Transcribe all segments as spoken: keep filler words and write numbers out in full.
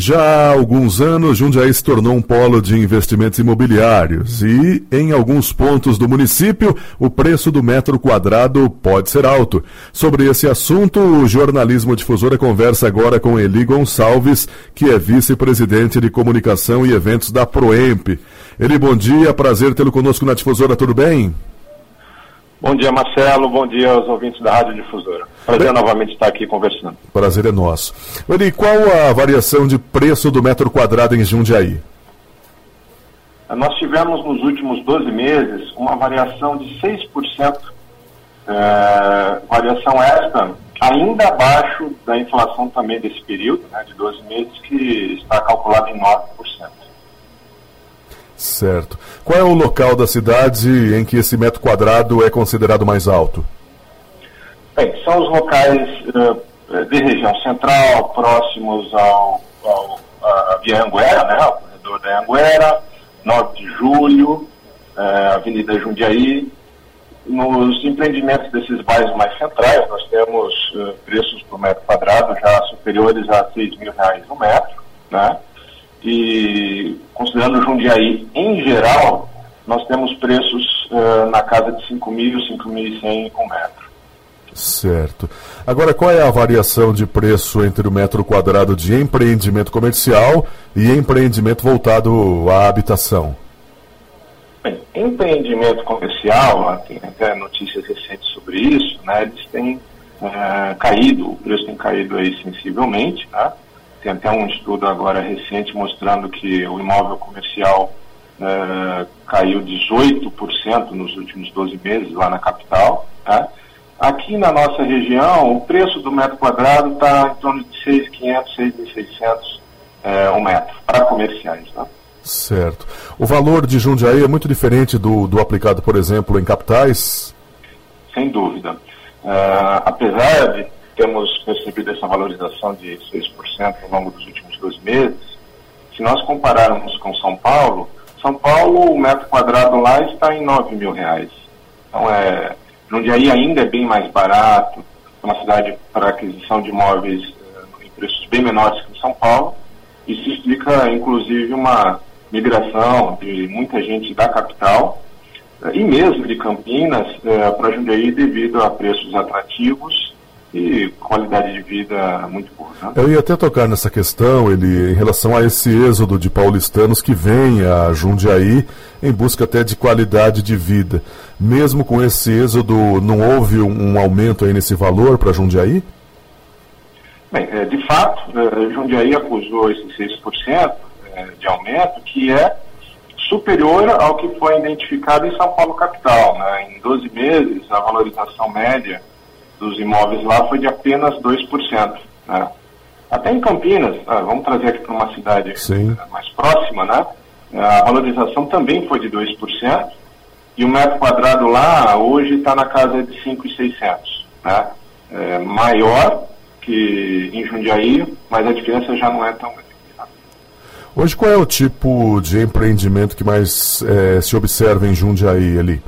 Já há alguns anos, Jundiaí se tornou um polo de investimentos imobiliários e, em alguns pontos do município, o preço do metro quadrado pode ser alto. Sobre esse assunto, o Jornalismo Difusora conversa agora com Eli Gonçalves, que é vice-presidente de comunicação e eventos da Proemp. Eli, bom dia, prazer tê-lo conosco na Difusora, tudo bem? Bom dia, Marcelo. Bom dia aos ouvintes da Rádio Difusora. Prazer Bem... novamente estar aqui conversando. Prazer é nosso. Eli, qual a variação de preço do metro quadrado em Jundiaí? Nós tivemos nos últimos doze meses uma variação de seis por cento, é, variação esta ainda abaixo da inflação também desse período, né, de doze meses, que está calculada em nove por cento. Certo. Qual é o local da cidade em que esse metro quadrado é considerado mais alto? Bem, são os locais uh, de região central, próximos ao, ao a Via Anguera, né, ao corredor da Anguera, nove de julho, uh, Avenida Jundiaí. Nos empreendimentos desses bairros mais centrais, nós temos uh, preços por metro quadrado já superiores a seis mil reais no metro, né? E considerando Jundiaí em geral, nós temos preços uh, na casa de cinco mil, cinco mil e cem um metro. Certo. Agora, qual é a variação de preço entre o metro quadrado de empreendimento comercial e empreendimento voltado à habitação? Bem, empreendimento comercial, tem até notícias recentes sobre isso, né? Eles têm uh, caído, o preço tem caído aí sensivelmente, né? Tem até um estudo agora recente mostrando que o imóvel comercial uh, caiu dezoito por cento nos últimos doze meses lá na capital. Tá? Aqui na nossa região, o preço do metro quadrado está em torno de seis mil e quinhentos, seis mil e seiscentos uh, um metro, para comerciais. Tá? Certo. O valor de Jundiaí é muito diferente do, do aplicado, por exemplo, em capitais? Sem dúvida. Uh, apesar de temos percebido essa valorização de seis por cento ao longo dos últimos dois meses. Se nós compararmos com São Paulo, São Paulo, o metro quadrado lá está em nove mil reais. Então, é, Jundiaí ainda é bem mais barato, é uma cidade para aquisição de imóveis é, em preços bem menores que em São Paulo. Isso explica, inclusive, uma migração de muita gente da capital é, e mesmo de Campinas é, para Jundiaí devido a preços atrativos e qualidade de vida muito boa. Né? Eu ia até tocar nessa questão, ele, em relação a esse êxodo de paulistanos que vem a Jundiaí em busca até de qualidade de vida. Mesmo com esse êxodo, não houve um, um aumento aí nesse valor para Jundiaí? Bem, é, de fato, é, Jundiaí acusou esse seis por cento é, de aumento, que é superior ao que foi identificado em São Paulo capital. Né? Em doze meses, a valorização média dos imóveis lá foi de apenas dois por cento. Né? Até em Campinas, ah, vamos trazer aqui para uma cidade Sim. mais próxima, né? A valorização também foi de dois por cento e o metro quadrado lá hoje está na casa de cinco mil e seiscentos. Né? É maior que em Jundiaí, mas a diferença já não é tão grande. Né? Hoje qual é o tipo de empreendimento que mais é, se observa em Jundiaí ali?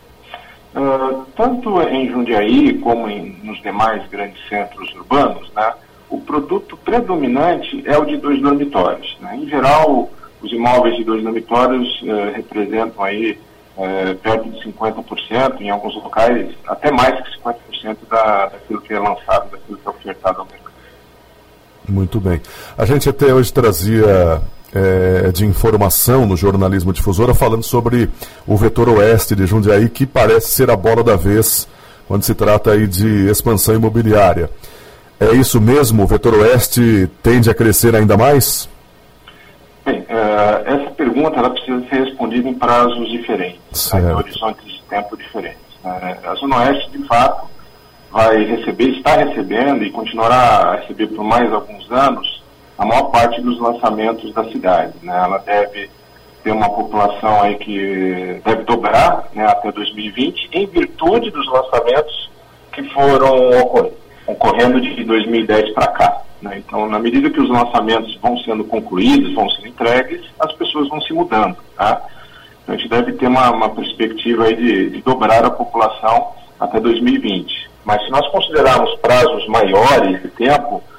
Uh, tanto em Jundiaí como em, nos demais grandes centros urbanos, né, o produto predominante é o de dois dormitórios. Né? Em geral, os imóveis de dois dormitórios uh, representam aí uh, perto de cinquenta por cento, em alguns locais até mais que cinquenta por cento da, daquilo que é lançado, daquilo que é ofertado ao mercado. Muito bem. A gente até hoje trazia É, de informação no Jornalismo Difusora falando sobre o Vetor Oeste de Jundiaí, que parece ser a bola da vez quando se trata aí de expansão imobiliária. É isso mesmo? O Vetor Oeste tende a crescer ainda mais? Bem, uh, essa pergunta ela precisa ser respondida em prazos diferentes, né, em horizontes de tempo diferentes. Né? A Zona Oeste, de fato, vai receber, está recebendo e continuará a receber por mais alguns anos a maior parte dos lançamentos da cidade. Né? Ela deve ter uma população aí que deve dobrar, né, até dois mil e vinte, em virtude dos lançamentos que foram ocorrendo, ocorrendo de dois mil e dez para cá. Né? Então, na medida que os lançamentos vão sendo concluídos, vão sendo entregues, as pessoas vão se mudando. Tá? Então, a gente deve ter uma, uma perspectiva aí de, de dobrar a população até dois mil e vinte. Mas se nós considerarmos prazos maiores de tempo,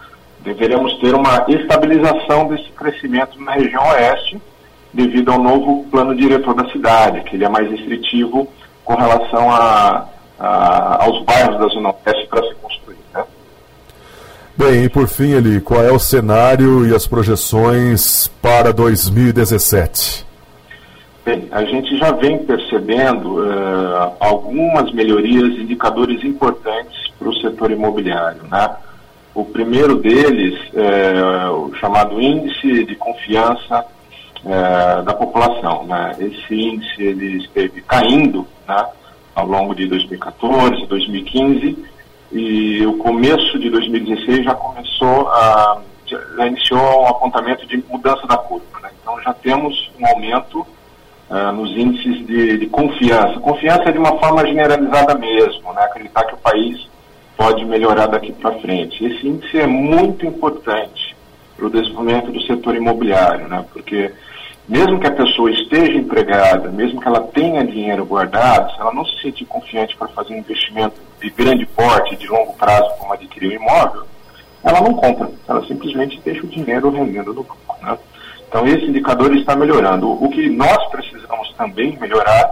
deveremos ter uma estabilização desse crescimento na região oeste, devido ao novo plano diretor da cidade, que ele é mais restritivo com relação a, a, aos bairros da Zona Oeste para se construir, né? Bem, e por fim, Eli, qual é o cenário e as projeções para dois mil e dezessete? Bem, a gente já vem percebendo uh, algumas melhorias e indicadores importantes para o setor imobiliário, né? O primeiro deles é o chamado Índice de Confiança é, da População, né? Esse índice ele esteve caindo, né, ao longo de dois mil e quatorze, dois mil e quinze, e o começo de dois mil e dezesseis já começou a, já iniciou um apontamento de mudança da curva, né? Então já temos um aumento uh, nos índices de, de confiança. Confiança é de uma forma generalizada mesmo, né? Acreditar que o país pode melhorar daqui para frente. Esse índice é muito importante para o desenvolvimento do setor imobiliário, né? Porque mesmo que a pessoa esteja empregada, mesmo que ela tenha dinheiro guardado, se ela não se sentir confiante para fazer um investimento de grande porte, de longo prazo, como adquirir um imóvel, ela não compra, ela simplesmente deixa o dinheiro rendendo no banco, né? Então esse indicador está melhorando. O que nós precisamos também melhorar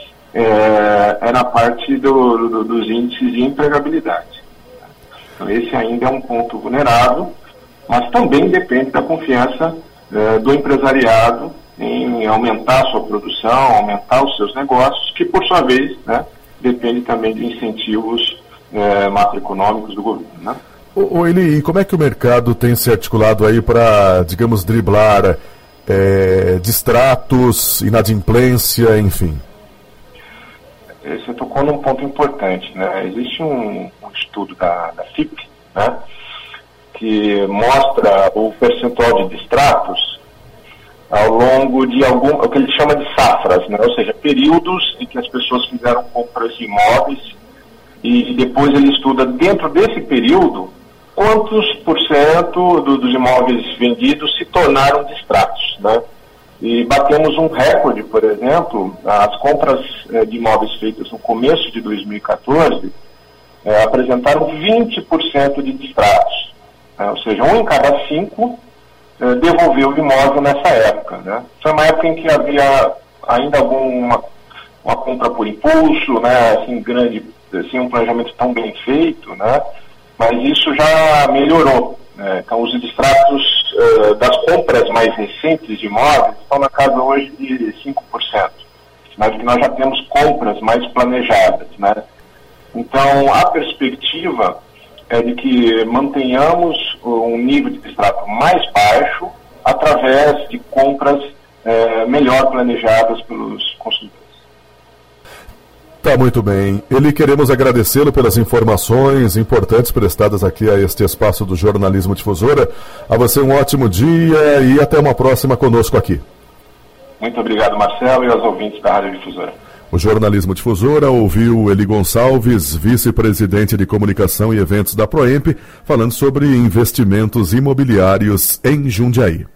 é, é na parte do, do, dos índices de empregabilidade. Então esse ainda é um ponto vulnerável, mas também depende da confiança é, do empresariado em aumentar a sua produção, aumentar os seus negócios, que por sua vez, né, depende também de incentivos é, macroeconômicos do governo, né? Ô, Eli, e como é que o mercado tem se articulado aí para, digamos, driblar é, distratos, inadimplência, enfim? Você tocou num ponto importante, né? Existe um, um estudo da, da F I P, né, que mostra o percentual de distratos ao longo de algum, o que ele chama de safras, né? Ou seja, períodos em que as pessoas fizeram compras de imóveis e depois ele estuda dentro desse período quantos por cento do, dos imóveis vendidos se tornaram distratos, né? E batemos um recorde, por exemplo, as compras eh, de imóveis feitas no começo de dois mil e quatorze eh, apresentaram vinte por cento de distratos, né? Ou seja, um em cada cinco eh, devolveu o imóvel nessa época, né? Foi uma época em que havia ainda alguma uma compra por impulso, né? Assim, grande, assim, um planejamento tão bem feito, né? Mas isso já melhorou, né? Então os distratos uh, das compras mais recentes de imóveis estão na casa hoje de cinco por cento, mas que nós já temos compras mais planejadas, né? Então a perspectiva é de que mantenhamos um nível de distrato mais baixo através de compras uh, melhor planejadas pelos consumidores. Tá, muito bem. Eli, queremos agradecê-lo pelas informações importantes prestadas aqui a este espaço do Jornalismo Difusora. A você um ótimo dia e até uma próxima conosco aqui. Muito obrigado, Marcelo, e aos ouvintes da Rádio Difusora. O Jornalismo Difusora ouviu Eli Gonçalves, vice-presidente de comunicação e eventos da Proemp, falando sobre investimentos imobiliários em Jundiaí.